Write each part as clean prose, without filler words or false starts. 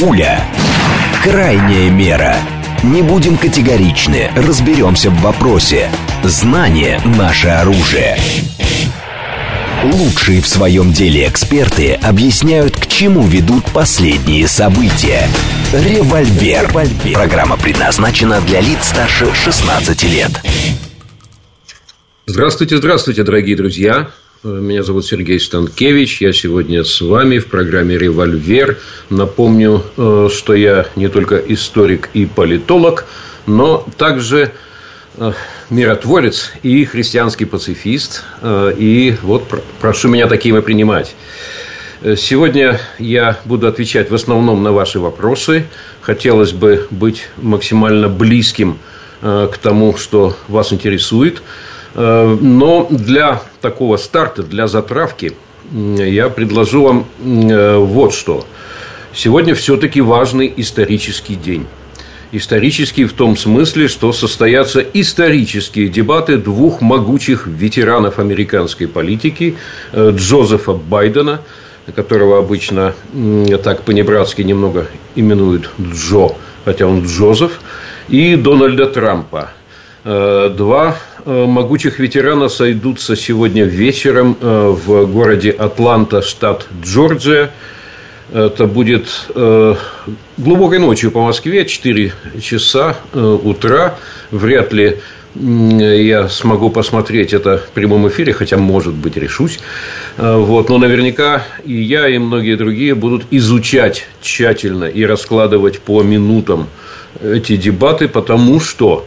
Пуля. Крайняя мера. Не будем категоричны, разберемся в вопросе. Знание – наше оружие. Лучшие в своем деле эксперты объясняют, к чему ведут последние события. Револьвер. Программа предназначена для лиц старше 16 лет. Здравствуйте, дорогие друзья. Меня зовут Сергей Станкевич. Я сегодня с вами в программе «Револьвер». Напомню, что я не только историк и политолог, но также миротворец и христианский пацифист. И вот прошу меня таким и принимать. Сегодня я буду отвечать в основном на ваши вопросы. Хотелось бы быть максимально близким к тому, что вас интересует. Но для такого старта, для затравки, я предложу вам вот что. Сегодня все-таки важный исторический день. Исторический в том смысле, что состоятся исторические дебаты двух могучих ветеранов американской политики: Джозефа Байдена, которого обычно так по-небратски немного именуют Джо, хотя он Джозеф, и Дональда Трампа. Два могучих ветерана сойдутся сегодня вечером в городе Атланта, штат Джорджия. Это будет глубокой ночью по Москве, 4 часа утра. Вряд ли я смогу посмотреть это в прямом эфире, хотя, может быть, решусь. Вот. Но наверняка и я, и многие другие будут изучать тщательно и раскладывать по минутам эти дебаты, потому что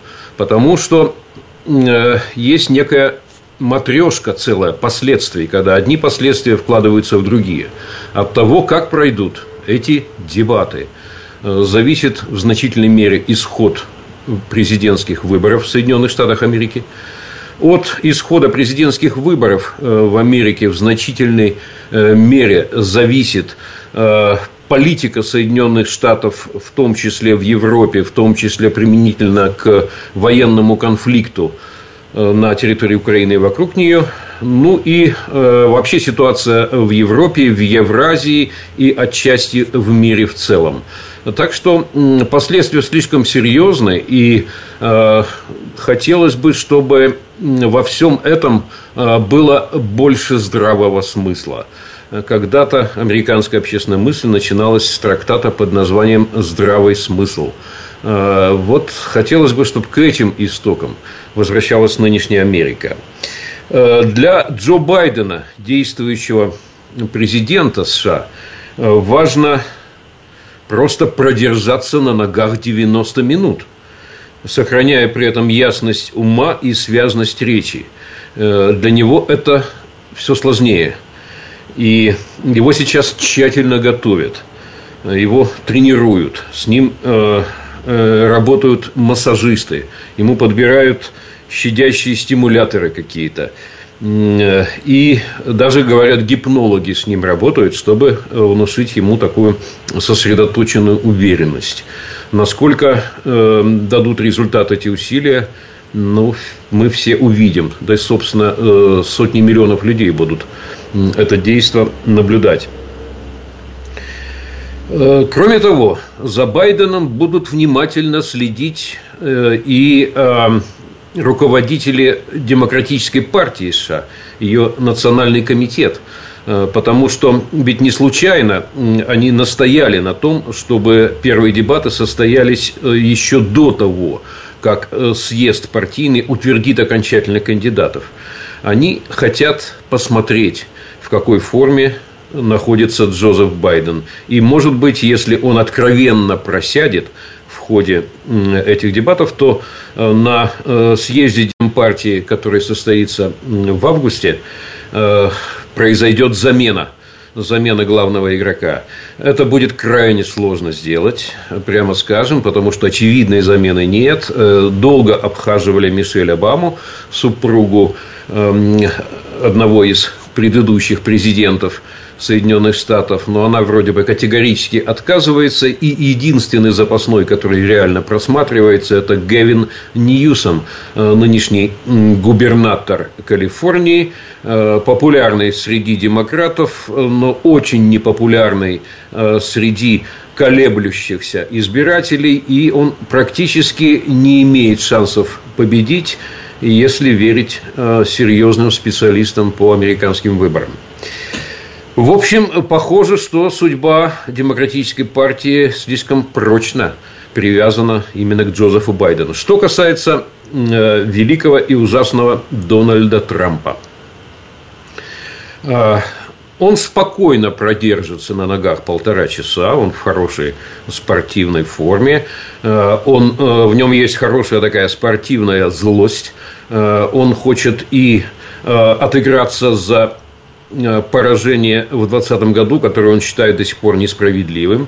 есть некая матрешка целая последствий, когда одни последствия вкладываются в другие. От того, как пройдут эти дебаты, зависит в значительной мере исход президентских выборов в Соединенных Штатах Америки. От исхода президентских выборов в Америке в значительной мере зависит политика Соединенных Штатов, в том числе в Европе, в том числе применительно к военному конфликту на территории Украины и вокруг нее. Ну и вообще ситуация в Европе, в Евразии и отчасти в мире в целом. Так что последствия слишком серьезны, и хотелось бы, чтобы во всем этом было больше здравого смысла. Когда-то американская общественная мысль начиналась с трактата под названием «Здравый смысл». Вот хотелось бы, чтобы к этим истокам возвращалась нынешняя Америка. Для Джо Байдена, действующего президента США, важно просто продержаться на ногах 90 минут, сохраняя при этом ясность ума и связность речи. Для него это все сложнее. И его сейчас тщательно готовят, его тренируют, с ним работают массажисты, ему подбирают щадящие стимуляторы какие-то. И даже, говорят, гипнологи с ним работают, чтобы внушить ему такую сосредоточенную уверенность. Насколько дадут результат эти усилия, мы все увидим. Да и, собственно, сотни миллионов людей будут это действо наблюдать. Кроме того, за Байденом будут внимательно следить и руководители Демократической партии США, ее национальный комитет. Потому что ведь не случайно они настояли на том, чтобы первые дебаты состоялись еще до того, как съезд партийный утвердит окончательно кандидатов. Они хотят посмотреть, в какой форме находится Джозеф Байден. И, может быть, если он откровенно просядет в ходе этих дебатов, то на съезде Демпартии, который состоится в августе, произойдет замена главного игрока. Это будет крайне сложно сделать, прямо скажем, потому что очевидной замены нет. Долго обхаживали Мишель Обаму, супругу одного из предыдущих президентов Соединенных Штатов, но она вроде бы категорически отказывается, и единственный запасной, который реально просматривается, это Гэвин Ньюсом, нынешний губернатор Калифорнии, популярный среди демократов, но очень непопулярный среди колеблющихся избирателей, и он практически не имеет шансов победить, если верить серьезным специалистам по американским выборам. В общем, похоже, что судьба Демократической партии слишком прочно привязана именно к Джозефу Байдену. Что касается великого и ужасного Дональда Трампа. Он спокойно продержится на ногах 1,5 часа, он в хорошей спортивной форме, в нем есть хорошая такая спортивная злость, он хочет и отыграться за поражение в 2020 году, которое он считает до сих пор несправедливым,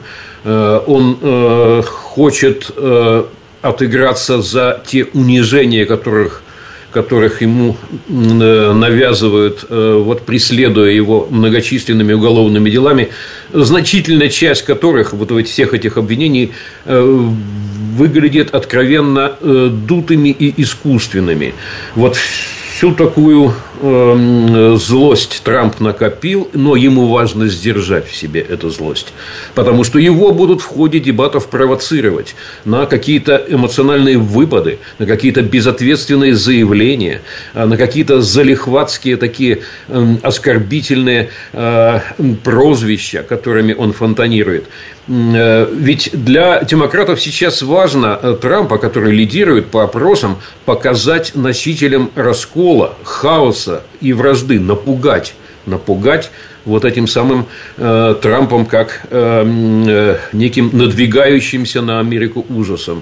он хочет отыграться за те унижения, которых ему навязывают, вот, преследуя его многочисленными уголовными делами, значительная часть которых, вот всех этих обвинений, выглядит откровенно дутыми и искусственными. Вот всю такую злость Трамп накопил, но ему важно сдержать в себе эту злость, потому что его будут в ходе дебатов провоцировать на какие-то эмоциональные выпады, на какие-то безответственные заявления, на какие-то залихватские такие оскорбительные прозвища, которыми он фонтанирует. Ведь для демократов сейчас важно Трампа, который лидирует по опросам, показать носителям раскола, хаоса и вражды, напугать вот этим самым Трампом как неким надвигающимся на Америку ужасом.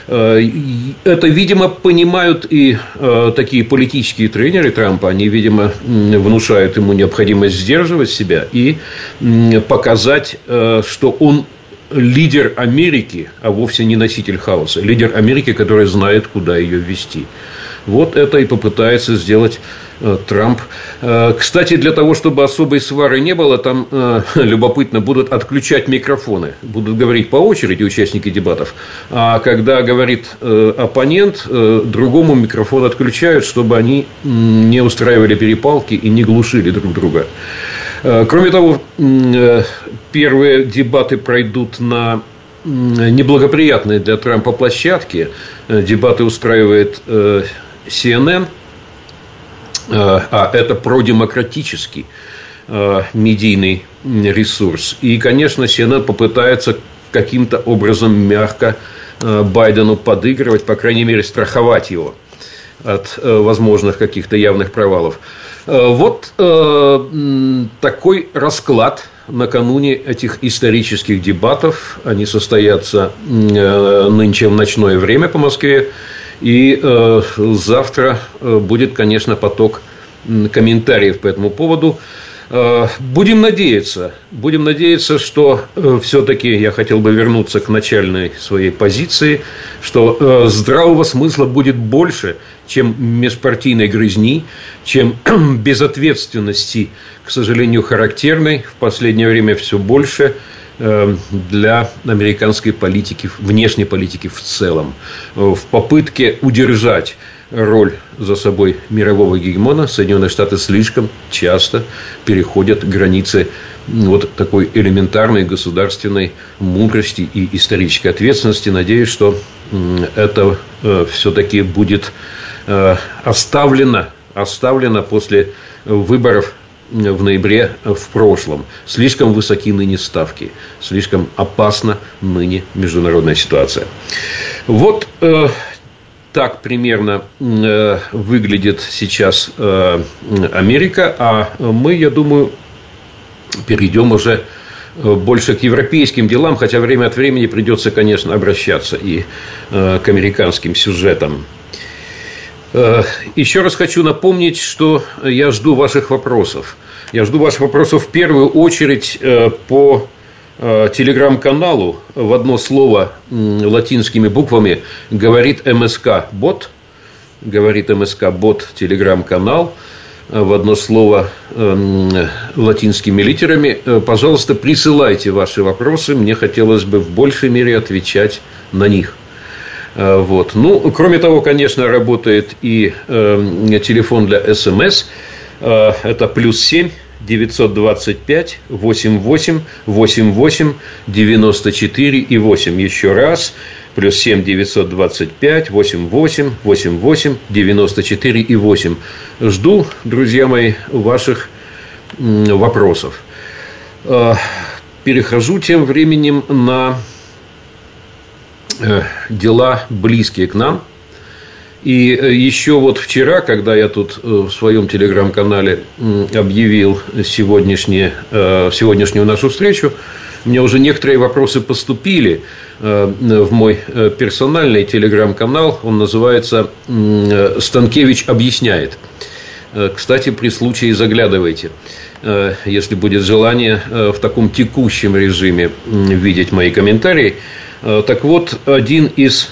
Это, видимо, понимают и такие политические тренеры Трампа. Они, видимо, внушают ему необходимость сдерживать себя и показать, что он лидер Америки, а вовсе не носитель хаоса. Лидер Америки, который знает, куда ее вести. Вот это и попытается сделать Трамп. Кстати, для того, чтобы особой свары не было, там любопытно будут отключать микрофоны. Будут говорить по очереди участники дебатов. А когда говорит оппонент, другому микрофон отключают, чтобы они не устраивали перепалки и не глушили друг друга. Кроме того, первые дебаты пройдут на неблагоприятной для Трампа площадке. Дебаты устраивает CNN, а это продемократический медийный ресурс. И, конечно, CNN попытается каким-то образом мягко Байдену подыгрывать, по крайней мере, страховать его от возможных каких-то явных провалов. Вот такой расклад накануне этих исторических дебатов. Они состоятся нынче в ночное время по Москве. И завтра будет, конечно, поток комментариев по этому поводу. Будем надеяться, что все-таки я хотел бы вернуться к начальной своей позиции, что здравого смысла будет больше, чем межпартийной грызни, чем безответственности, к сожалению, характерной в последнее время все больше для американской политики, внешней политики в целом. В попытке удержать роль за собой мирового гегемона Соединенные Штаты слишком часто переходят границы вот такой элементарной государственной мудрости и исторической ответственности. Надеюсь, что это все-таки будет оставлено после выборов в ноябре в прошлом. Слишком высоки ныне ставки, слишком опасна ныне международная ситуация. Вот так примерно выглядит сейчас Америка, а мы, я думаю, перейдем уже больше к европейским делам, хотя время от времени придется, конечно, обращаться и к американским сюжетам. Еще раз хочу напомнить, что я жду ваших вопросов. Я жду ваших вопросов в первую очередь по телеграм-каналу. В одно слово латинскими буквами говорит МСК-бот. Говорит МСК-бот телеграм-канал. в одно слово латинскими литерами. Пожалуйста, присылайте ваши вопросы. Мне хотелось бы в большей мере отвечать на них. Вот. Ну, кроме того, конечно, работает и телефон для СМС. Это +7 925 88 88 94 и 8. Еще раз. +7 925 88 88 94 и 8. Жду, друзья мои, ваших вопросов. Перехожу тем временем на дела, близкие к нам. И еще вот вчера, когда я тут в своем телеграм-канале объявил сегодняшнюю нашу встречу, мне уже некоторые вопросы поступили в мой персональный телеграм-канал. Он называется «Станкевич объясняет». Кстати, при случае заглядывайте, если будет желание в таком текущем режиме видеть мои комментарии. Так вот, один из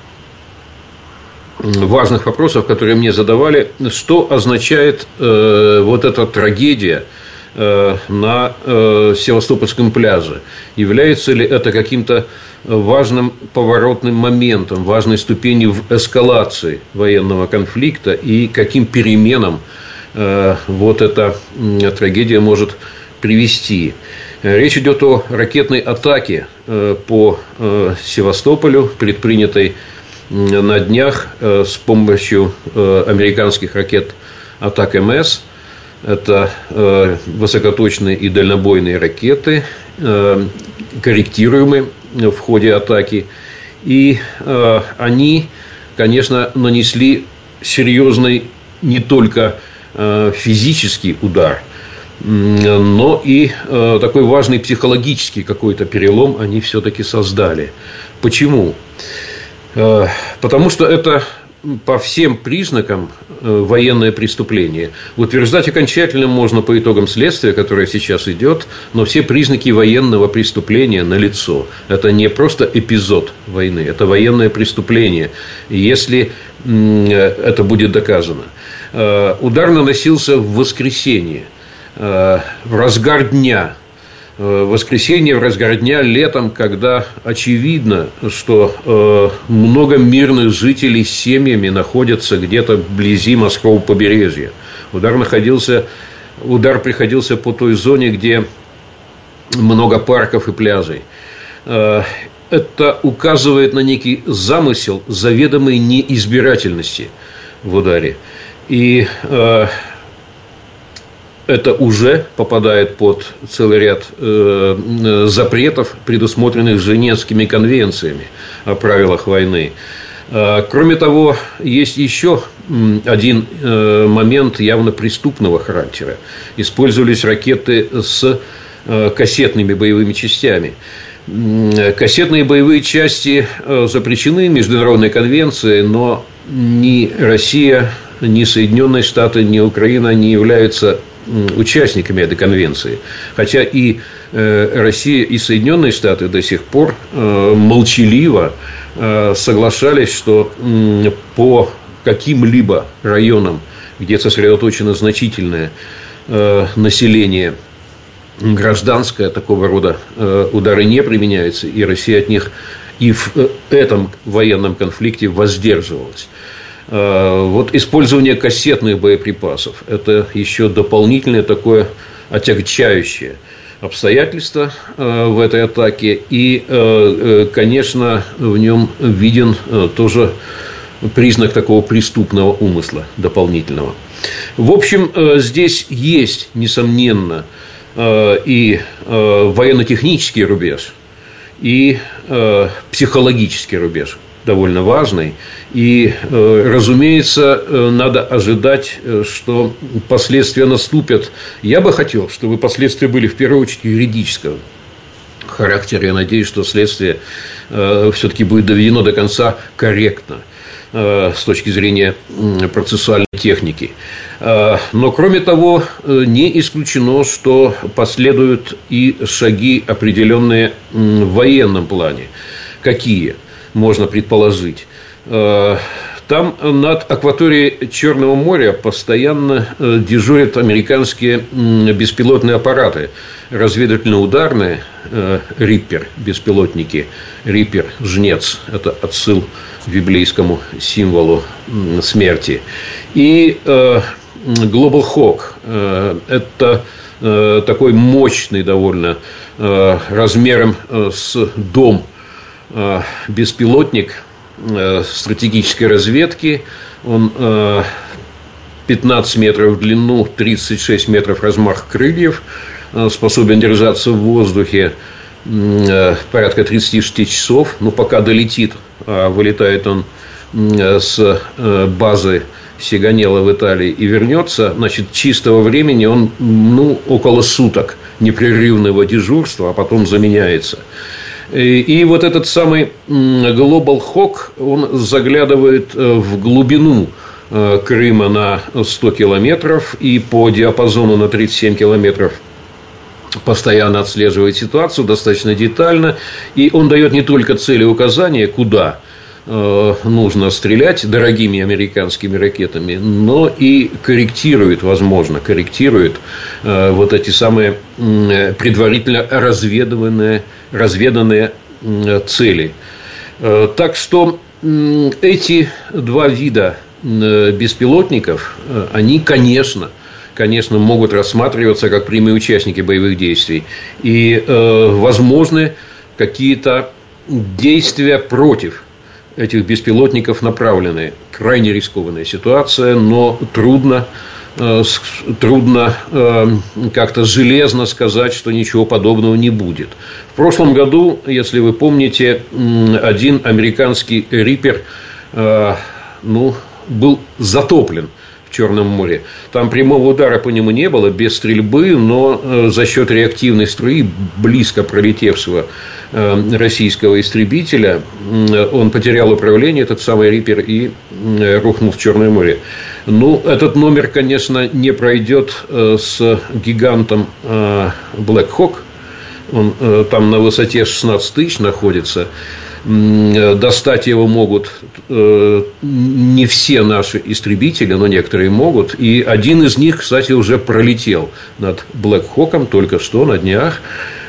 важных вопросов, которые мне задавали: что означает вот эта трагедия на Севастопольском пляже? Является ли это каким-то важным поворотным моментом, важной ступенью в эскалации военного конфликта, и каким переменам вот эта трагедия может привести? Речь идет о ракетной атаке по Севастополю, предпринятой на днях с помощью американских ракет «Атак-МС». Это высокоточные и дальнобойные ракеты, корректируемые в ходе атаки. И они, конечно, нанесли серьезный не только физический удар, но и такой важный психологический какой-то перелом они все-таки создали. Почему? Потому что это по всем признакам военное преступление. Утверждать окончательно можно по итогам следствия, которое сейчас идет, но все признаки военного преступления налицо. Это не просто эпизод войны, это военное преступление, если это будет доказано. Удар наносился в воскресенье, в разгар дня. Воскресенье, в разгар дня, летом, когда очевидно, что много мирных жителей с семьями находятся где-то вблизи морского побережья. Удар приходился по той зоне, где много парков и пляжей. Это указывает на некий замысел заведомой неизбирательности в ударе. И это уже попадает под целый ряд запретов, предусмотренных Женевскими конвенциями о правилах войны. Кроме того, есть еще один момент явно преступного характера. Использовались ракеты с кассетными боевыми частями. Кассетные боевые части запрещены Международной конвенцией, но ни Россия, ни Соединенные Штаты, ни Украина не являются участниками этой конвенции. Хотя и Россия, и Соединенные Штаты до сих пор молчаливо соглашались, что по каким-либо районам, где сосредоточено значительное население гражданское, такого рода удары не применяются, и Россия от них и в этом военном конфликте воздерживалась. Вот использование кассетных боеприпасов – это еще дополнительное такое отягчающее обстоятельство в этой атаке. И, конечно, в нем виден тоже признак такого преступного умысла дополнительного. В общем, здесь есть, несомненно, и военно-технический рубеж, и психологический рубеж, довольно важный. И, разумеется, надо ожидать, что последствия наступят. Я бы хотел, чтобы последствия были в первую очередь юридического характера. Я надеюсь, что следствие все-таки будет доведено до конца корректно с точки зрения процессуальной техники. Но, кроме того, не исключено, что последуют и шаги, определенные в военном плане. Какие? Можно предположить. Там над акваторией Черного моря постоянно дежурят американские беспилотные аппараты, разведывательно-ударные, «Риппер», беспилотники, «Риппер», жнец, это отсыл к библейскому символу смерти, и Global Hawk, это такой мощный довольно, размером с дом, беспилотник стратегической разведки. Он 15 метров в длину, 36 метров размах крыльев, способен держаться в воздухе порядка 36 часов. Но пока долетит, вылетает он с базы Сиганелла в Италии и вернется, значит, чистого времени он около суток непрерывного дежурства, а потом заменяется. И вот этот самый Global Hawk, он заглядывает в глубину Крыма на 100 километров и по диапазону на 37 километров постоянно отслеживает ситуацию достаточно детально. И он дает не только цели указания, куда нужно стрелять дорогими американскими ракетами, но и корректирует вот эти самые предварительно разведанные цели. Так что эти два вида беспилотников, они, конечно, могут рассматриваться как прямые участники боевых действий. И возможны какие-то действия против этих беспилотников направленные. Крайне рискованная ситуация, но трудно как-то железно сказать, что ничего подобного не будет. В прошлом году, если вы помните, один американский «Риппер» был затоплен в Черном море. Там прямого удара по нему не было, без стрельбы, но за счет реактивной струи, близко пролетевшего российского истребителя, он потерял управление, этот самый «Риппер», и рухнул в Черное море. Этот номер, конечно, не пройдет с гигантом Black Hawk. Он там на высоте 16 тысяч находится. Достать его могут не все наши истребители, но некоторые могут. И один из них, кстати, уже пролетел над Black Hawk'ом только что, на днях.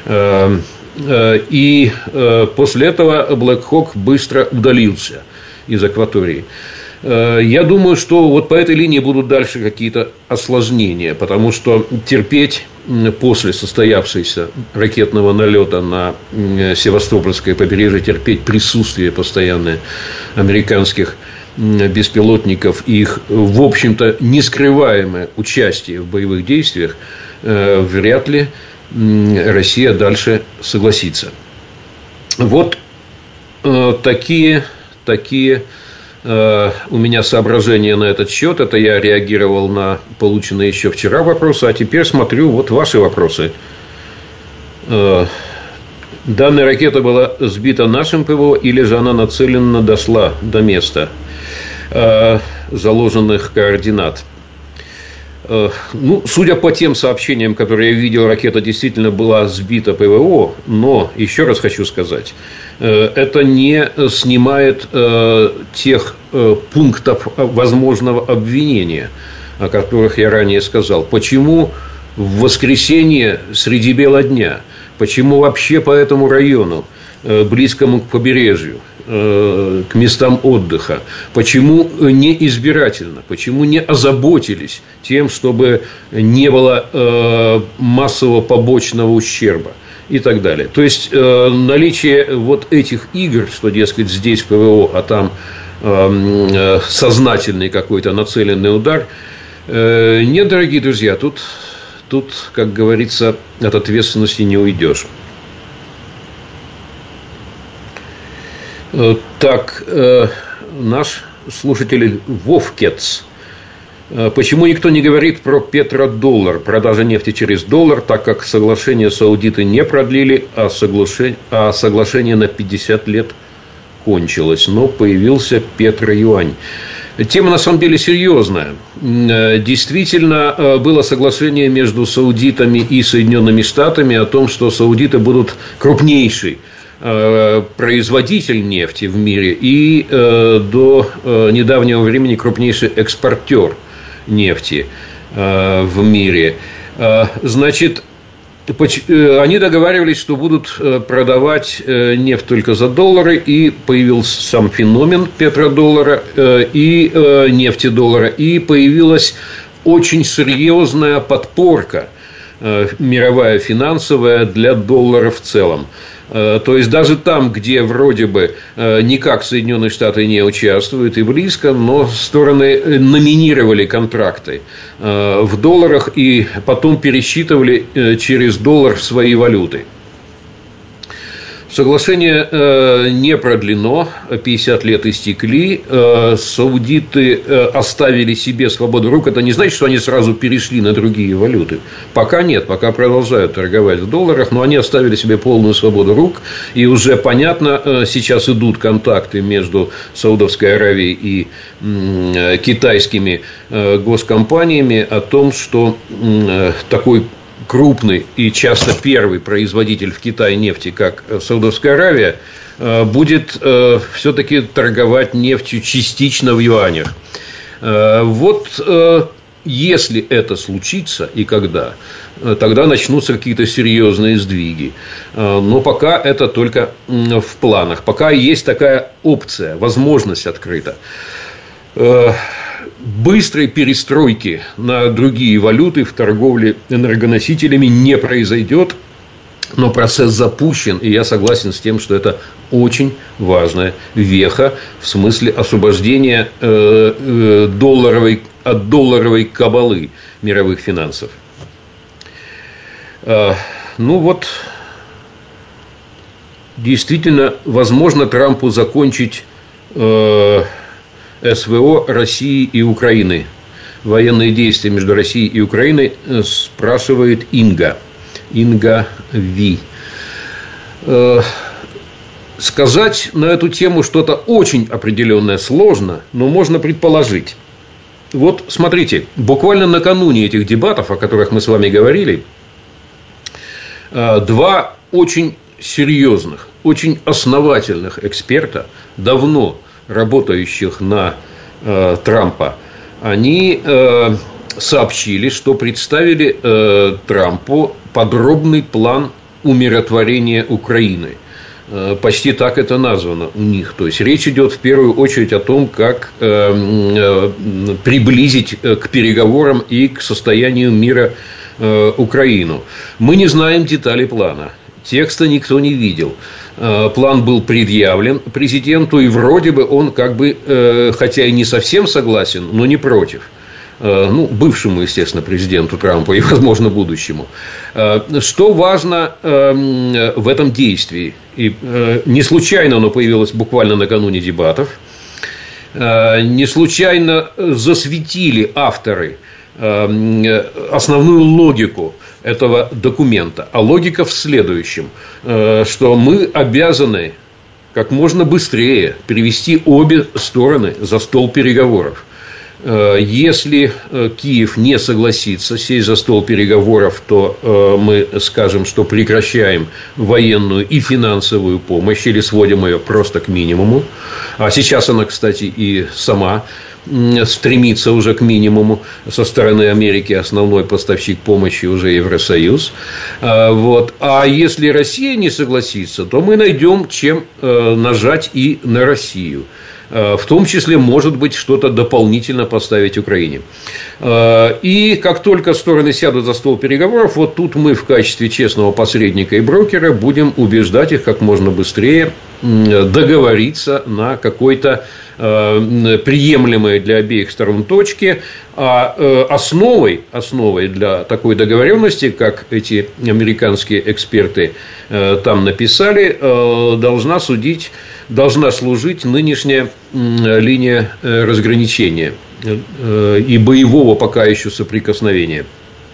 И после этого Black Hawk быстро удалился из акватории. Я думаю, что вот по этой линии будут дальше какие-то осложнения, потому что терпеть после состоявшегося ракетного налета на Севастопольское побережье, терпеть присутствие постоянное американских беспилотников и их, в общем-то, нескрываемое участие в боевых действиях, вряд ли Россия дальше согласится. Вот такие у меня соображения на этот счет. Это я реагировал на полученные еще вчера вопросы. А теперь смотрю вот ваши вопросы. Данная ракета была сбита нашим ПВО, или же она нацеленно дошла до места заложенных координат? Судя по тем сообщениям, которые я видел, ракета действительно была сбита ПВО. Но, еще раз хочу сказать, это не снимает тех пунктов возможного обвинения, о которых я ранее сказал. Почему в воскресенье среди бела дня? Почему вообще по этому району, близкому к побережью, к местам отдыха? Почему не избирательно? Почему не озаботились тем, чтобы не было массового побочного ущерба? И так далее. То есть наличие вот этих игр, что, дескать, здесь ПВО, а там сознательный какой-то нацеленный удар, нет, дорогие друзья, тут, как говорится, от ответственности не уйдешь. Так, наш слушатель Вовкец. Почему никто не говорит про петродоллар, продажа нефти через доллар, так как соглашение саудиты не продлили, а соглашение на 50 лет кончилось, но появился петроюань. Тема на самом деле серьезная. Действительно, было соглашение между саудитами и Соединенными Штатами о том, что саудиты будут крупнейшей производитель нефти в мире и до недавнего времени крупнейший экспортер нефти в мире. Значит, они договаривались, что будут продавать нефть только за доллары, и появился сам феномен петродоллара и нефтедоллара, и появилась очень серьезная подпорка мировая финансовая для доллара в целом. То есть даже там, где вроде бы никак Соединенные Штаты не участвуют и близко, но стороны номинировали контракты в долларах и потом пересчитывали через доллар свои валюты. Соглашение не продлено, 50 лет истекли, саудиты оставили себе свободу рук. Это не значит, что они сразу перешли на другие валюты. Пока нет, пока продолжают торговать в долларах, но они оставили себе полную свободу рук. И уже понятно, сейчас идут контакты между Саудовской Аравией и китайскими госкомпаниями о том, что такой крупный и часто первый производитель в Китае нефти, как Саудовская Аравия, будет все-таки торговать нефтью частично в юанях. Вот если это случится и когда, тогда начнутся какие-то серьезные сдвиги. Но пока это только в планах. Пока есть такая опция, возможность открыта. Быстрой перестройки на другие валюты в торговле энергоносителями не произойдет, но процесс запущен, и я согласен с тем, что это очень важная веха в смысле освобождения от долларовой кабалы мировых финансов. Ну вот, действительно, возможно Трампу закончить СВО России и Украины. Военные действия между Россией и Украиной, спрашивает Инга Ви. Сказать на эту тему что-то очень определенное сложно, но можно предположить. Вот смотрите, буквально накануне этих дебатов, о которых мы с вами говорили, два очень серьезных, очень основательных эксперта, давно работающих на Трампа, они сообщили, что представили Трампу подробный план умиротворения Украины. Почти так это названо у них. То есть речь идет в первую очередь о том, как приблизить к переговорам и к состоянию мира Украину. Мы не знаем деталей плана. Текста никто не видел. План был предъявлен президенту, и вроде бы он как бы, хотя и не совсем согласен, но не против. Ну, бывшему, естественно, президенту Трампа и, возможно, будущему. Что важно в этом действии? И не случайно оно появилось буквально накануне дебатов. Не случайно засветили авторы основную логику этого документа. А логика в следующем, что мы обязаны как можно быстрее привести обе стороны за стол переговоров. Если Киев не согласится сесть за стол переговоров, то мы скажем, что прекращаем военную и финансовую помощь или сводим ее просто к минимуму. А сейчас она, кстати, и сама стремится уже к минимуму. Со стороны Америки основной поставщик помощи уже Евросоюз. Вот. А если Россия не согласится, то мы найдем чем нажать и на Россию. В том числе, может быть, что-то дополнительно поставить Украине. И как только стороны сядут за стол переговоров, вот тут мы в качестве честного посредника и брокера будем убеждать их как можно быстрее договориться на какой-то приемлемой для обеих сторон точке. А основой для такой договоренности, как эти американские эксперты там написали, должна служить нынешняя линия разграничения и боевого пока еще соприкосновения.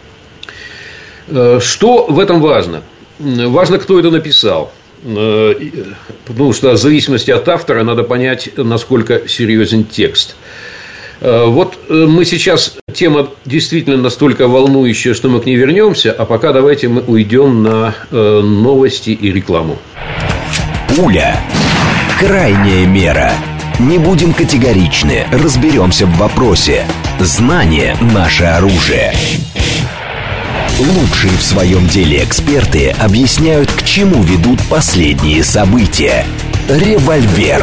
Что в этом важно? Важно, кто это написал. Потому что в зависимости от автора надо понять, насколько серьезен текст. Вот мы сейчас, тема действительно настолько волнующая, что мы к ней вернемся. А пока давайте мы уйдем на новости и рекламу. Пуля. Крайняя мера. Не будем категоричны, разберемся в вопросе. Знание – наше оружие. Лучшие в своем деле эксперты объясняют, к чему ведут последние события. Револьвер.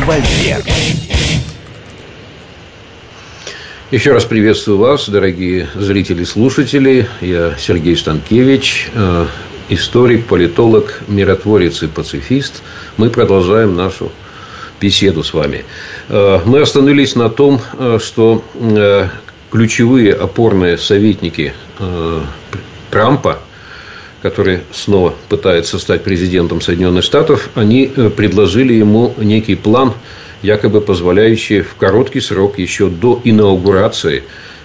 Еще раз приветствую вас, дорогие зрители и слушатели. Я Сергей Станкевич, историк, политолог, миротворец и пацифист. Мы продолжаем нашу беседу с вами. Мы остановились на том, что ключевые опорные советники Трампа, который снова пытается стать президентом Соединенных Штатов, они предложили ему некий план, якобы позволяющий в короткий срок, еще до инаугурации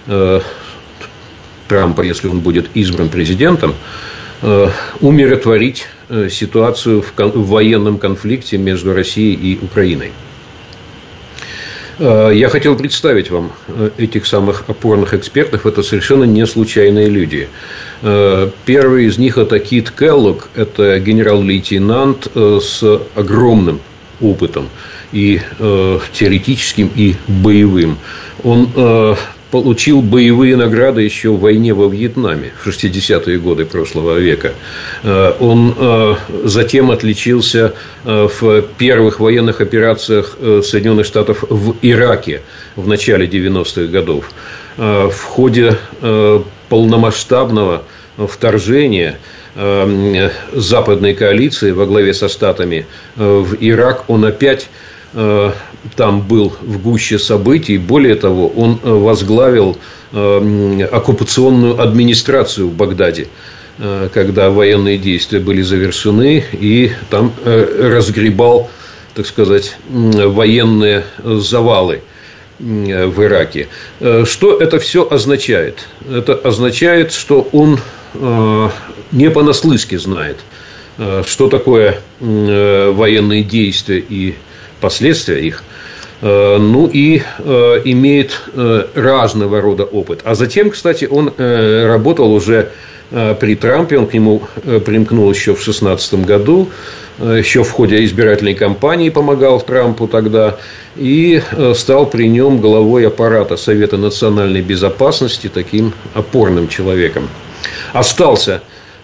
Трампа, если он будет избран президентом, умиротворить ситуацию в военном конфликте между Россией и Украиной. Я хотел представить вам этих самых опорных экспертов. Это совершенно не случайные люди. Первый из них – это Кит Келлог. Это генерал-лейтенант с огромным опытом, и теоретическим, и боевым. Он получил боевые награды еще в войне во Вьетнаме в 60-е годы прошлого века. Он затем отличился в первых военных операциях Соединенных Штатов в Ираке в начале 90-х годов. В ходе полномасштабного вторжения западной коалиции во главе со Штатами в Ирак он опять там был в гуще событий. Более того, он возглавил оккупационную администрацию в Багдаде, когда военные действия были завершены, и там разгребал, так сказать, военные завалы в Ираке. Что это все означает? Это означает, что он не понаслышке знает, что такое военные действия и последствия их, ну и имеет разного рода опыт. А затем, кстати, он работал уже при Трампе, он к нему примкнул еще в 2016 году, еще в ходе избирательной кампании помогал Трампу тогда, и стал при нем главой аппарата Совета национальной безопасности, таким опорным человеком. Остался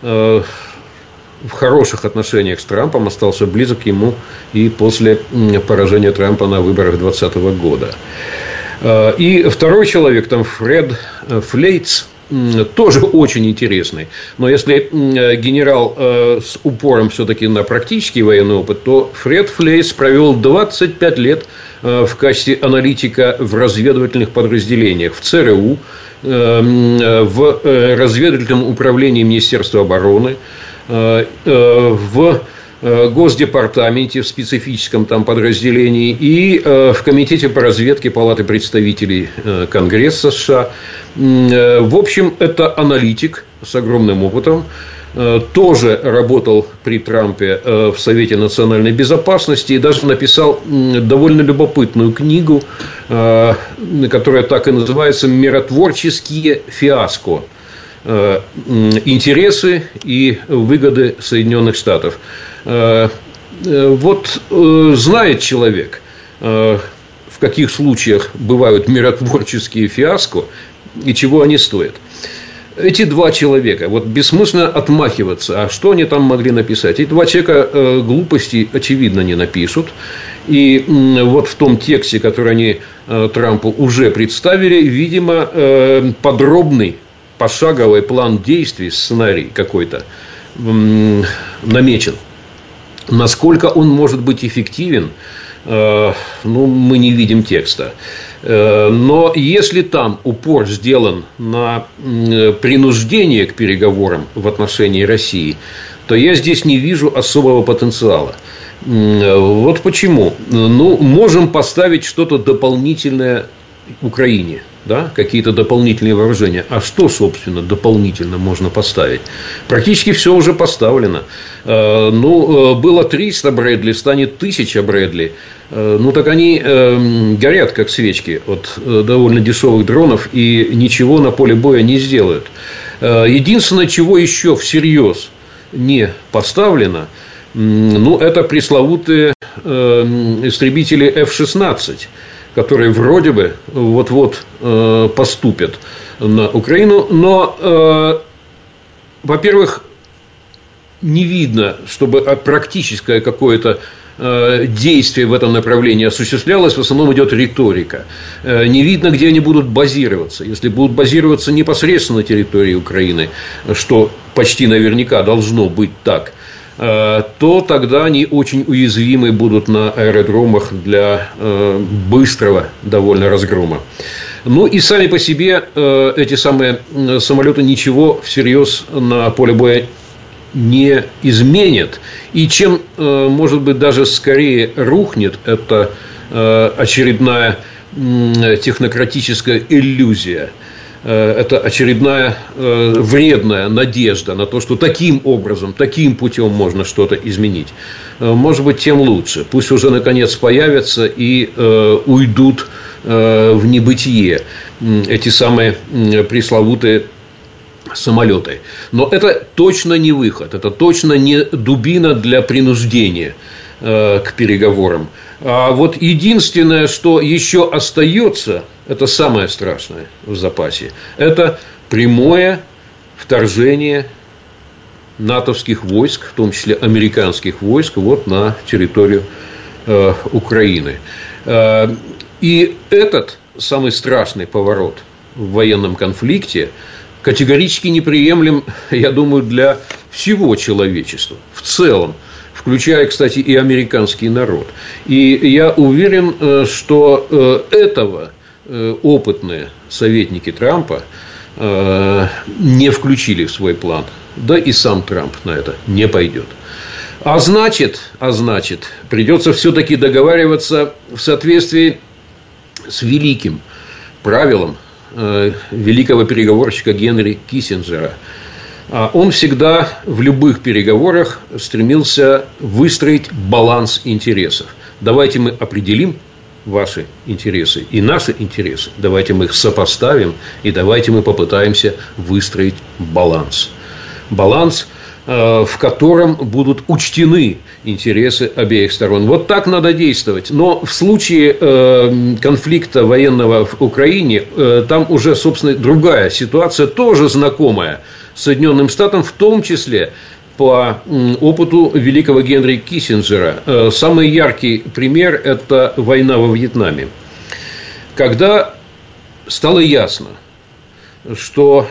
в хороших отношениях с Трампом, остался близок к ему и после поражения Трампа на выборах 2020 года. И второй человек, там Фред Флейтс, тоже очень интересный. Но если генерал с упором все-таки на практический военный опыт, то Фред Флейтс провел 25 лет в качестве аналитика в разведывательных подразделениях, в ЦРУ, в разведывательном управлении Министерства обороны, в Госдепартаменте, в специфическом там подразделении, и в Комитете по разведке Палаты представителей Конгресса США. В общем, это аналитик с огромным опытом. Тоже работал при Трампе в Совете национальной безопасности и даже написал довольно любопытную книгу, которая так и называется «Миротворческие фиаско. Интересы и выгоды Соединенных Штатов». Вот знает человек, в каких случаях бывают миротворческие фиаско и чего они стоят. Эти два человека, вот бессмысленно отмахиваться, а что они там могли написать? Эти два человека глупостей, очевидно, не напишут. И вот в том тексте, который они Трампу уже представили, видимо, подробный пошаговый план действий, сценарий какой-то намечен. Насколько он может быть эффективен, мы не видим текста. Но если там упор сделан на принуждение к переговорам в отношении России, то я здесь не вижу особого потенциала. Вот почему. Можем поставить что-то дополнительное Украине, да, какие-то дополнительные вооружения. А что, собственно, дополнительно можно поставить? Практически все уже поставлено. Было 300 Брэдли, станет 1000 Брэдли. Так они горят, как свечки от довольно дешевых дронов, и ничего на поле боя не сделают. Единственное, чего еще всерьез не поставлено, Ну, это пресловутые истребители F-16, которые вроде бы вот-вот поступят на Украину. Но, во-первых, не видно, чтобы практическое какое-то действие в этом направлении осуществлялось, в основном идет риторика. Не видно, где они будут базироваться. Если будут базироваться непосредственно на территории Украины, что почти наверняка должно быть так, то тогда они очень уязвимы будут на аэродромах для быстрого довольно разгрома. Ну и сами по себе эти самые самолеты ничего всерьез на поле боя не изменит. И чем, может быть, даже скорее рухнет эта очередная технократическая иллюзия. Это очередная вредная надежда на то, что таким образом, таким путем можно что-то изменить. Может быть, тем лучше. Пусть уже наконец появятся и уйдут в небытие эти самые пресловутые самолеты. Но это точно не выход, это точно не дубина для принуждения к переговорам. А вот единственное, что еще остается, это самое страшное в запасе, это прямое вторжение натовских войск, в том числе американских войск, вот на территорию Украины. И этот самый страшный поворот в военном конфликте категорически неприемлем, я думаю, для всего человечества в целом, включая, кстати, и американский народ. И я уверен, что этого опытные советники Трампа не включили в свой план. Да и сам Трамп на это не пойдет. А значит, придется все-таки договариваться в соответствии с великим правилом великого переговорщика Генри Киссинджера. Он всегда в любых переговорах стремился выстроить баланс интересов. Давайте мы определим ваши интересы и наши интересы. Давайте мы их сопоставим и давайте мы попытаемся выстроить баланс. Баланс, в котором будут учтены интересы обеих сторон. Вот так надо действовать. Но в случае конфликта военного в Украине, там уже, собственно, другая ситуация, тоже знакомая Соединенным Штатам, в том числе по опыту великого Генри Киссинджера. Самый яркий пример – это война во Вьетнаме. Когда стало ясно, что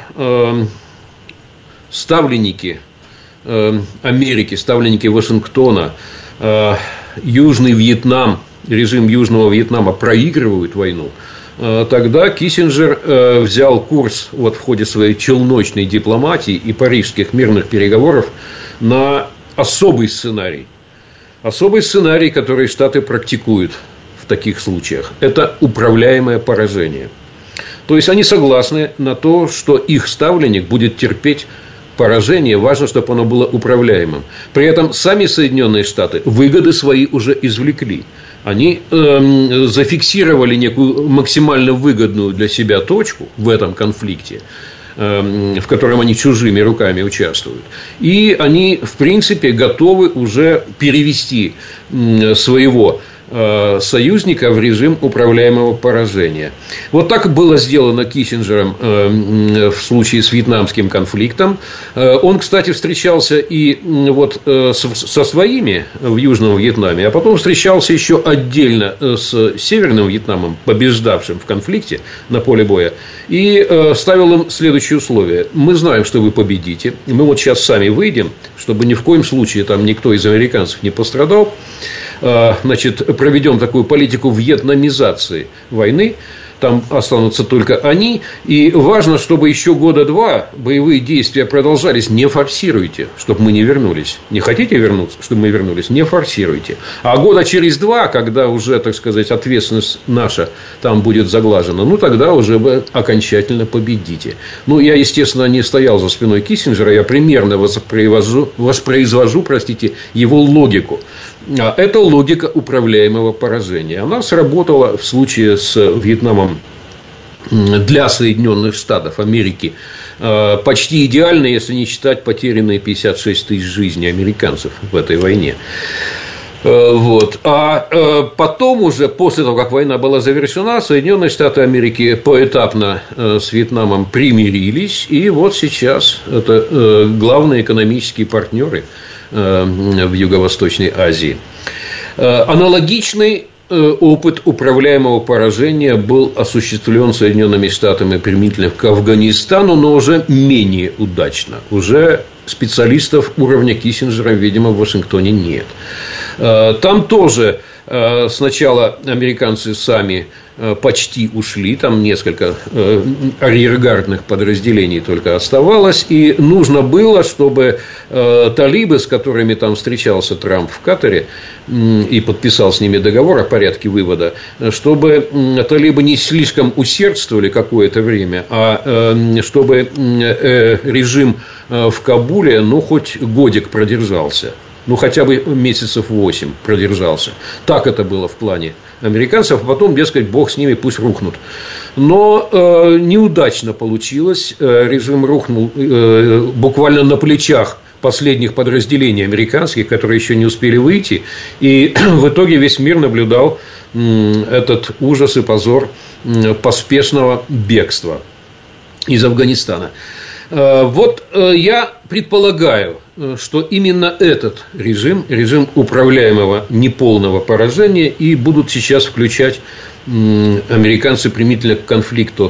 ставленники Америки, ставленники Вашингтона, Южный Вьетнам, режим Южного Вьетнама проигрывают войну, тогда Киссинджер взял курс вот в ходе своей челночной дипломатии и парижских мирных переговоров на особый сценарий. Особый сценарий, который Штаты практикуют в таких случаях, это управляемое поражение. То есть они согласны на то, что их ставленник будет терпеть поражение, важно, чтобы оно было управляемым. При этом сами Соединенные Штаты выгоды свои уже извлекли. Они зафиксировали некую максимально выгодную для себя точку в этом конфликте, в котором они чужими руками участвуют. И они, в принципе, готовы уже перевести своего союзника в режим управляемого поражения. Вот так было сделано Киссинджером в случае с вьетнамским конфликтом. Он, кстати, встречался и вот со своими в Южном Вьетнаме, а потом встречался еще отдельно с Северным Вьетнамом, побеждавшим в конфликте на поле боя, и ставил им следующие условия. Мы знаем, что вы победите, мы вот сейчас сами выйдем, чтобы ни в коем случае там никто из американцев не пострадал. Значит, проведем такую политику вьетнамизации войны. Там останутся только они. И важно, чтобы еще года два боевые действия продолжались. Не форсируйте, чтобы мы не вернулись. Не хотите вернуться, чтобы мы вернулись? Не форсируйте. А года через два, когда уже, так сказать, ответственность наша там будет заглажена, ну, тогда уже вы окончательно победите. Ну, я, естественно, не стоял за спиной Киссинджера. Я примерно воспроизвожу, его логику. Это логика управляемого поражения. Она сработала в случае с Вьетнамом для Соединенных Штатов Америки почти идеально, если не считать потерянные 56 тысяч жизней американцев в этой войне. Вот. А потом уже, после того, как война была завершена, Соединенные Штаты Америки поэтапно с Вьетнамом примирились. И вот сейчас это главные экономические партнеры в Юго-Восточной Азии. Аналогичный опыт управляемого поражения был осуществлен Соединенными Штатами применительно к Афганистану, но уже менее удачно. Уже специалистов уровня Киссинджера, видимо, в Вашингтоне нет. Там тоже сначала американцы сами почти ушли, там несколько арьергардных подразделений только оставалось, и нужно было, чтобы талибы, с которыми там встречался Трамп в Катаре и подписал с ними договор о порядке вывода, чтобы талибы не слишком усердствовали какое-то время, а чтобы режим в Кабуле, ну, хоть годик продержался. Ну, хотя бы месяцев 8 продержался. Так это было в плане американцев. А потом, дескать, бог с ними, пусть рухнут. Но неудачно получилось. Режим рухнул буквально на плечах последних подразделений американских, которые еще не успели выйти. И в итоге весь мир наблюдал этот ужас и позор поспешного бегства из Афганистана. Вот я предполагаю, что именно этот режим управляемого неполного поражения, и будут сейчас включать американцы применительно к конфликту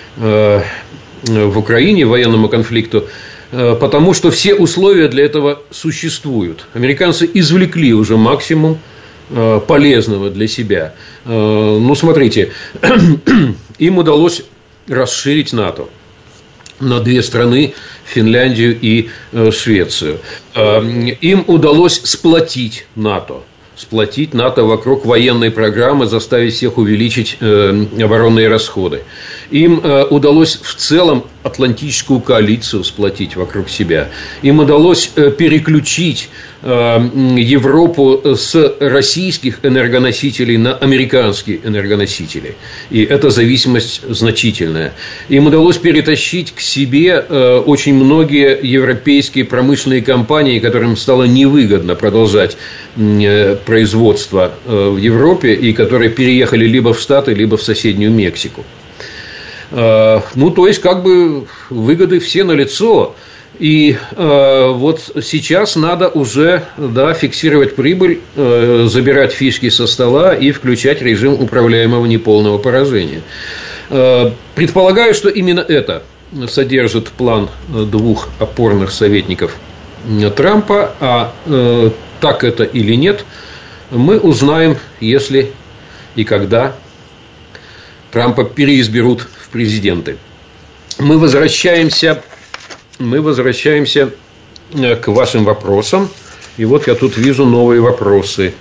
в Украине, военному конфликту, потому что все условия для этого существуют. Американцы извлекли уже максимум полезного для себя. Ну, смотрите, им удалось расширить НАТО на 2 страны, Финляндию и Швецию. Им удалось сплотить НАТО вокруг военной программы, заставить всех увеличить оборонные расходы. Им удалось в целом Атлантическую коалицию сплотить вокруг себя. Им удалось переключить Европу с российских энергоносителей на американские энергоносители. И эта зависимость значительная. Им удалось перетащить к себе очень многие европейские промышленные компании, которым стало невыгодно продолжать производство в Европе, и которые переехали либо в Штаты, либо в соседнюю Мексику. Ну, то есть, как бы выгоды все налицо. И вот сейчас надо уже, да, фиксировать прибыль, забирать фишки со стола и включать режим управляемого неполного поражения. Предполагаю, что именно это содержит план 2 опорных советников Трампа, а так это или нет, мы узнаем, если и когда Трампа переизберут в президенты. Мы возвращаемся к вашим вопросам. И вот я тут вижу новые вопросы.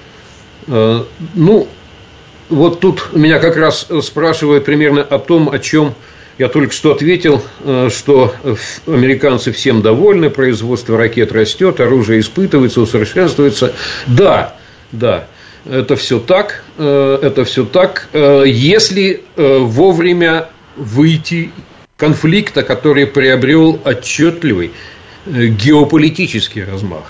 Ну, вот тут меня как раз спрашивают примерно о том, о чем я только что ответил, что американцы всем довольны, производство ракет растет, оружие испытывается, усовершенствуется. Да, это все так, если вовремя выйти конфликта, который приобрел отчетливый геополитический размах.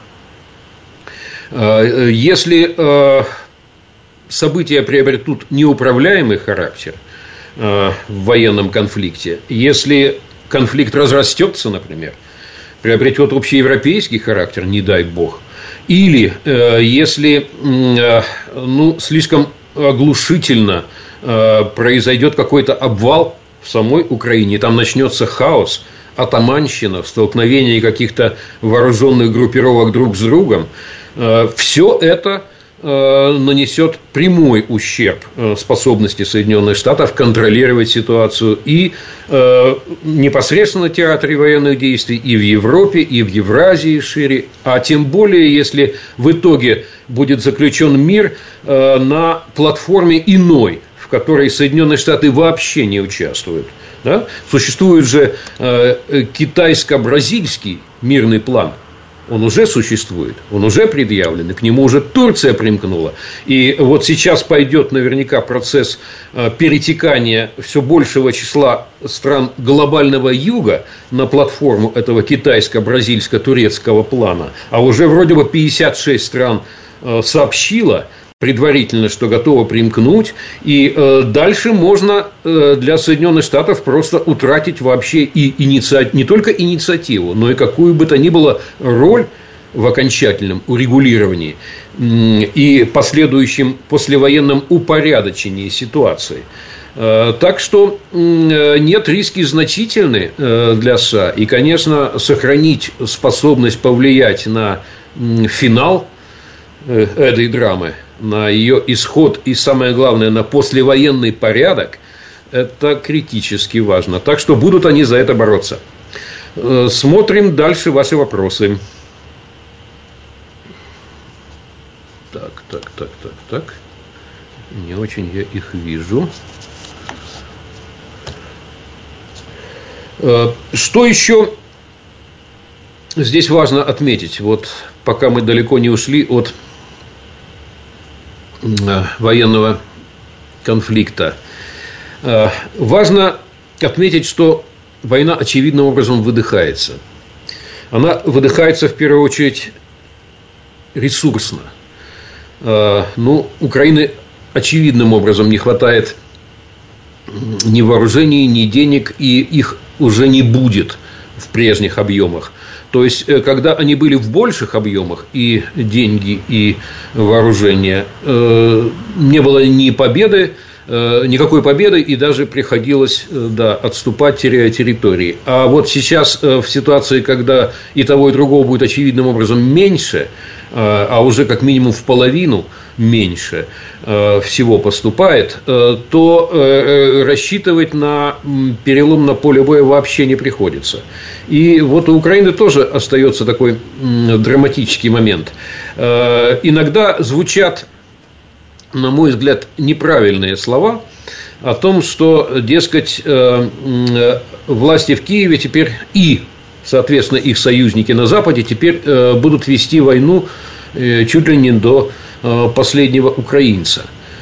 Если события приобретут неуправляемый характер в военном конфликте, если конфликт разрастется, например, приобретет общеевропейский характер, не дай бог, или если слишком оглушительно произойдет какой-то обвал в самой Украине, там начнется хаос, атаманщина, столкновение каких-то вооруженных группировок друг с другом, все это нанесет прямой ущерб способности Соединенных Штатов контролировать ситуацию и непосредственно на театре военных действий, и в Европе, и в Евразии шире, а тем более, если в итоге будет заключен мир на платформе иной, в которой Соединенные Штаты вообще не участвуют. Да? Существует же китайско-бразильский мирный план, Он уже существует, он уже предъявлен, и к нему уже Турция примкнула. И вот сейчас пойдет наверняка процесс перетекания все большего числа стран глобального юга на платформу этого китайско-бразильско-турецкого плана. А уже вроде бы 56 стран сообщило предварительно, что готово примкнуть, и дальше можно для Соединенных Штатов просто утратить вообще и не только инициативу, но и какую бы то ни было роль в окончательном урегулировании и последующем послевоенном упорядочении ситуации. Так что нет, риски значительны для США, и, конечно, сохранить способность повлиять на финал этой драмы, на ее исход и, самое главное, на послевоенный порядок, это критически важно. Так что будут они за это бороться. Смотрим дальше ваши вопросы. Так. Не очень я их вижу. Что еще здесь важно отметить? Вот пока мы далеко не ушли от военного конфликта. Важно отметить, что война очевидным образом выдыхается. Она выдыхается в первую очередь ресурсно. Украины очевидным образом не хватает ни вооружений, ни денег, и их уже не будет в прежних объемах. То есть, когда они были в больших объемах, и деньги, и вооружение, не было никакой победы, и даже приходилось отступать, теряя территории. А вот сейчас в ситуации, когда и того, и другого будет очевидным образом меньше, а уже как минимум в половину меньше всего поступает, то рассчитывать на перелом на поле боя вообще не приходится. И вот у Украины тоже остается такой драматический момент. Иногда звучат, на мой взгляд, неправильные слова о том, что, дескать, власти в Киеве теперь и, соответственно, их союзники на Западе теперь будут вести войну чуть ли не до последнего украинца.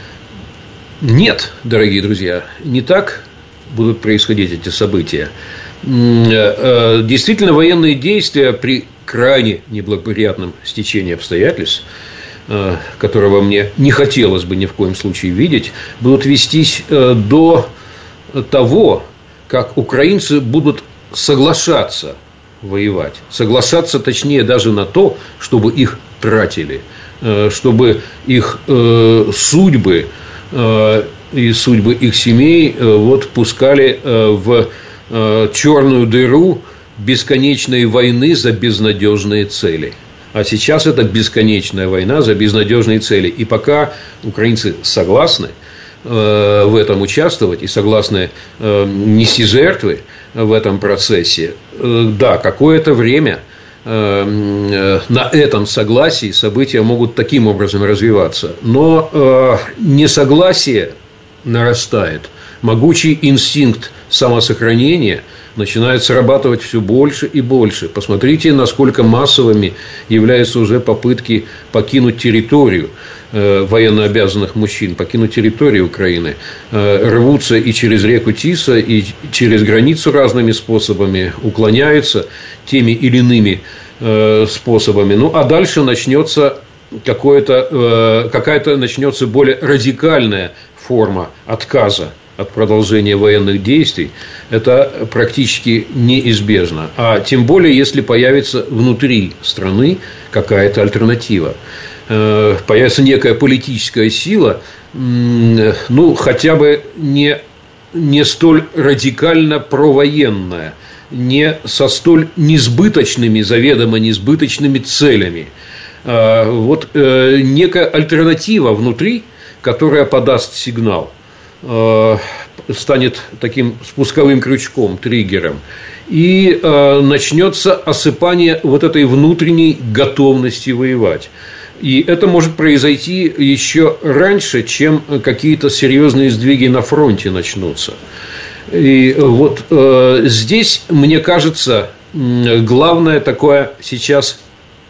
Нет, дорогие друзья, не так будут происходить эти события. Действительно, военные действия при крайне неблагоприятном стечении обстоятельств, которого мне не хотелось бы ни в коем случае видеть, будут вестись до того, как украинцы будут соглашаться воевать. Соглашаться, точнее, даже на то, чтобы их тратили, чтобы их судьбы и судьбы их семей пускали в черную дыру бесконечной войны за безнадежные цели. А сейчас это бесконечная война за безнадежные цели. И пока украинцы согласны в этом участвовать и согласны нести жертвы в этом процессе, да, какое-то время на этом согласии события могут таким образом развиваться. Но несогласие нарастает. Могучий инстинкт самосохранения начинает срабатывать все больше и больше. Посмотрите, насколько массовыми являются уже попытки покинуть территорию военнообязанных мужчин, покинуть территорию Украины. Рвутся и через реку Тиса, и через границу разными способами, уклоняются теми или иными способами. А дальше начнется какая-то начнется более радикальная форма отказа от продолжения военных действий. Это практически неизбежно. А тем более, если появится внутри страны какая-то альтернатива. Появится некая политическая сила, хотя бы не столь радикально провоенная, не со столь несбыточными, заведомо несбыточными целями. Некая альтернатива внутри, которая подаст сигнал, станет таким спусковым крючком, триггером, и начнется осыпание этой внутренней готовности воевать. И это может произойти еще раньше, чем какие-то серьезные сдвиги на фронте начнутся. И здесь, мне кажется, главное такое сейчас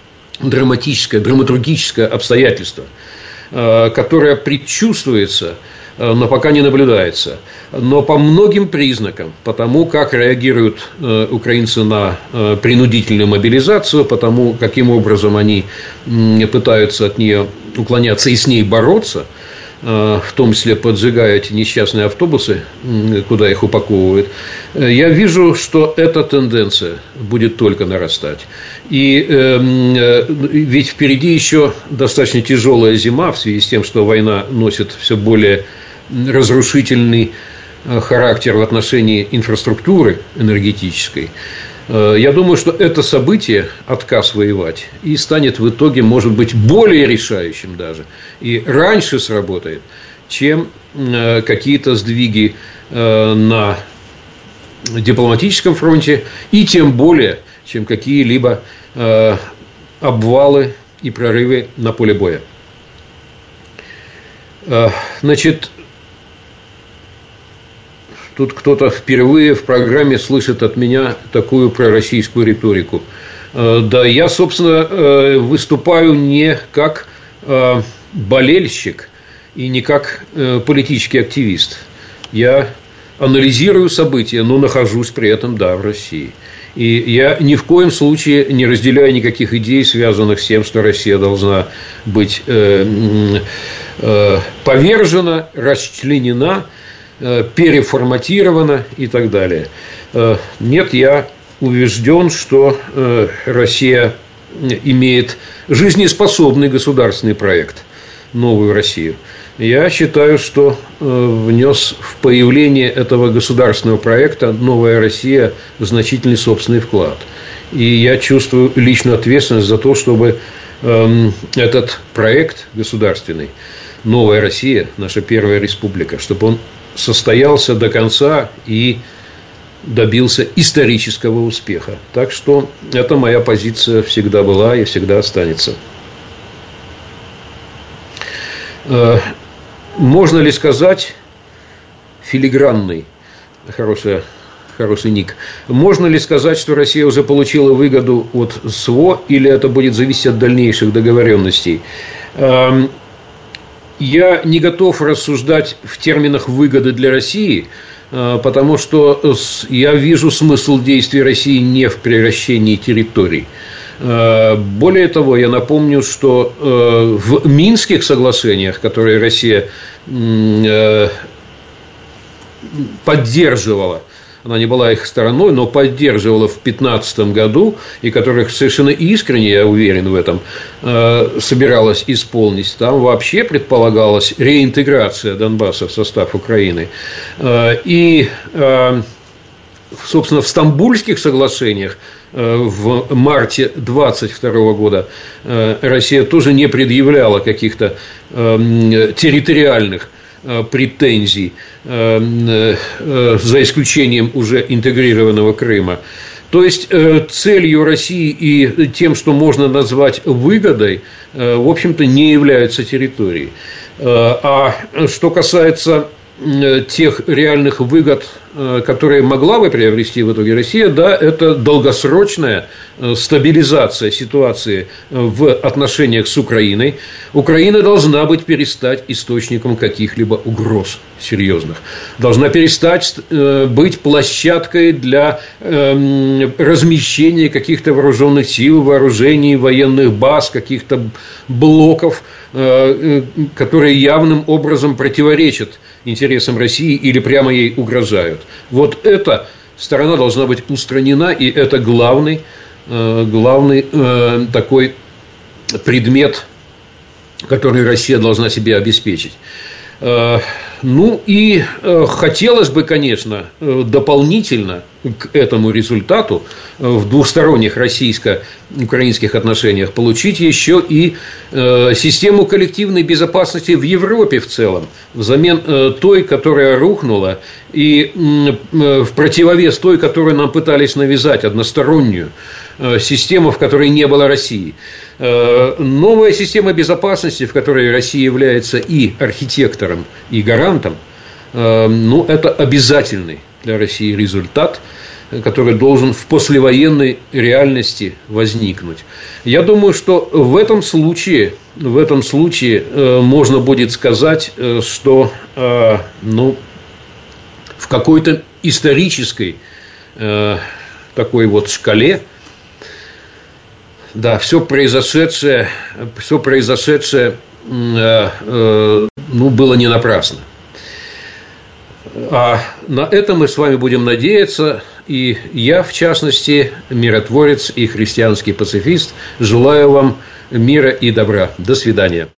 драматургическое обстоятельство, которое предчувствуется, но пока не наблюдается. Но по многим признакам, по тому, как реагируют украинцы на принудительную мобилизацию, по тому, каким образом они пытаются от нее уклоняться и с ней бороться, в том числе поджигая эти несчастные автобусы, куда их упаковывают, я вижу, что эта тенденция будет только нарастать. И ведь впереди еще достаточно тяжелая зима в связи с тем, что война носит все более разрушительный характер в отношении инфраструктуры энергетической. Я думаю, что это событие, отказ воевать, и станет в итоге, может быть, более решающим даже, и раньше сработает, чем какие-то сдвиги на дипломатическом фронте, и тем более, чем какие-либо обвалы и прорывы на поле боя. Значит, тут кто-то впервые в программе слышит от меня такую пророссийскую риторику. Да, я, собственно, выступаю не как болельщик и не как политический активист. Я анализирую события, но нахожусь при этом, да, в России. И я ни в коем случае не разделяю никаких идей, связанных с тем, что Россия должна быть повержена, расчленена, переформатирована и так далее. Нет, я убежден, что Россия имеет жизнеспособный государственный проект, новую Россию. Я считаю, что внес в появление этого государственного проекта новая Россия значительный собственный вклад. И я чувствую личную ответственность за то, чтобы этот проект государственный, новая Россия, наша первая республика, чтобы он состоялся до конца и добился исторического успеха. Так что это моя позиция всегда была и всегда останется. Можно ли сказать, филигранный, хороший ник, можно ли сказать, что Россия уже получила выгоду от СВО, или это будет зависеть от дальнейших договоренностей? Я не готов рассуждать в терминах выгоды для России, потому что я вижу смысл действий России не в приращении территорий. Более того, я напомню, что в Минских соглашениях, которые Россия поддерживала, она не была их стороной, но поддерживала в 2015 году, и которых совершенно искренне, я уверен в этом, собиралась исполнить, там вообще предполагалась реинтеграция Донбасса в состав Украины. И, собственно, в Стамбульских соглашениях в марте 2022 года Россия тоже не предъявляла каких-то территориальных претензий, за исключением уже интегрированного Крыма. То есть целью России и тем, что можно назвать выгодой, в общем-то, не являются территории. А что касается тех реальных выгод, которые могла бы приобрести в итоге Россия, да, это долгосрочная стабилизация ситуации в отношениях с Украиной. Украина должна перестать источником каких-либо угроз серьезных. Должна перестать быть площадкой для размещения каких-то вооруженных сил, вооружений, военных баз, каких-то блоков, которые явным образом противоречат интересам России или прямо ей угрожают. Вот эта сторона должна быть устранена, и это главный такой предмет, который Россия должна себе обеспечить. Ну и хотелось бы, конечно, дополнительно к этому результату в двусторонних российско-украинских отношениях получить еще и систему коллективной безопасности в Европе в целом, взамен той, которая рухнула, и в противовес той, которую нам пытались навязать, одностороннюю систему, в которой не было России. Новая система безопасности, в которой Россия является и архитектором, и гарантом, ну, это обязательный для России результат. который должен в послевоенной реальности возникнуть. Я думаю, что в этом случае можно будет сказать, что в какой-то исторической такой вот шкале, да, все произошедшее было не напрасно. А на это мы с вами будем надеяться. И я, в частности, миротворец и христианский пацифист, желаю вам мира и добра. До свидания.